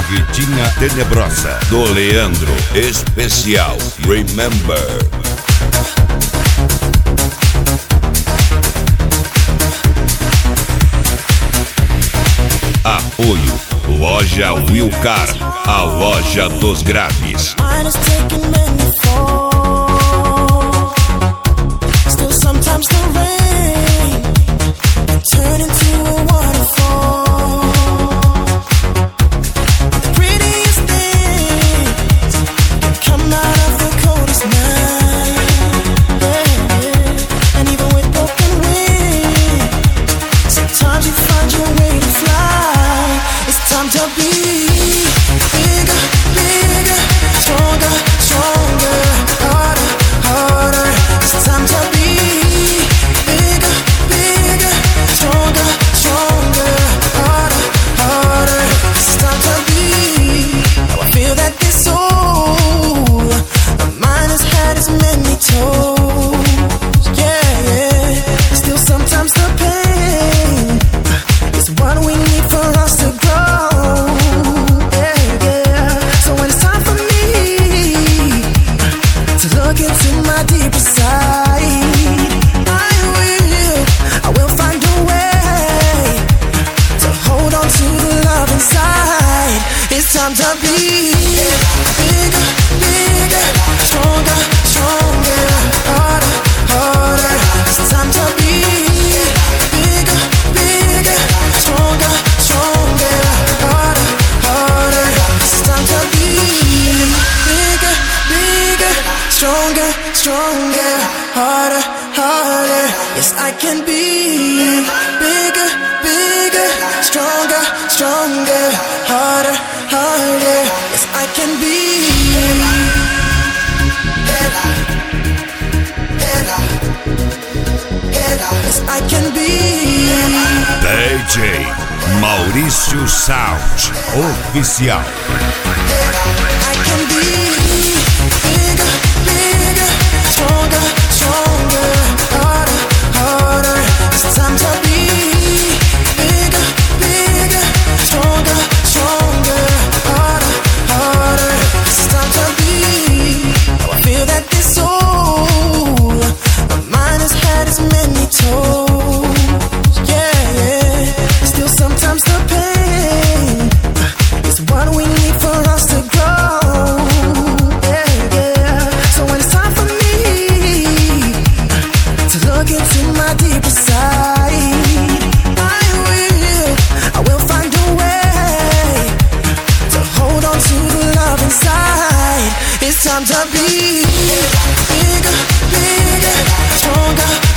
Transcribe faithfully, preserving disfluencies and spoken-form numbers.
Vitinha Tenebrosa, do Leandro Especial. Remember. Apoio Loja Wilcar, a loja dos graves. Time to be bigger, bigger, stronger, stronger, harder, harder. It's time to be bigger, bigger, stronger, stronger, harder, harder. It's time to be bigger, bigger, stronger, stronger, harder, harder. Yes, I can be bigger, bigger, stronger, stronger, harder, harder. Yes, I can be. Yes, I can be. D J Maurício Sound Oficial. I can be bigger, bigger, stronger, stronger, harder, harder. It's time to be bigger, bigger, stronger, stronger, harder, harder. It's time to be. Now I feel that this soul of mine has had its many toes. Yeah, yeah. Still sometimes the pain is what we need for us to grow. Yeah, yeah. So when it's time for me to look into my deeper side, I will, I will find a way to hold on to the love inside. It's time to be bigger, bigger, stronger,